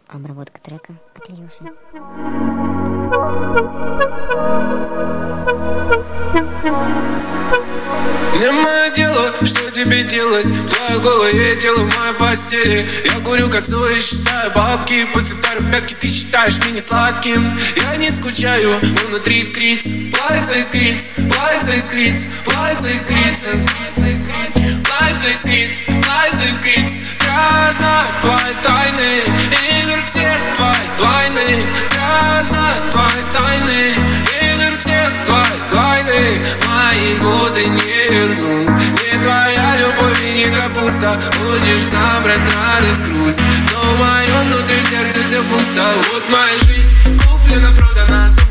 Обработка трека от Ильюши. Не мое дело, что тебе делать. Твое голое тело в моей постели. Я курю косу и считаю бабки. После второй пятки ты считаешь меня сладким. Я не скучаю, но внутри искрится. Плавится искрится, плавится искрится, плавится искрится, плавится искрится, плавится искрится. Зря знаю твои тайны, игр всех твои двойны. Зря знаю твои тайны, игр всех твои двойны. Мои годы не верну. Не твоя любовь и не капуста. Будешь сам брать радость, грусть. Но в моем внутри сердце все пусто. Вот моя жизнь куплена, продана.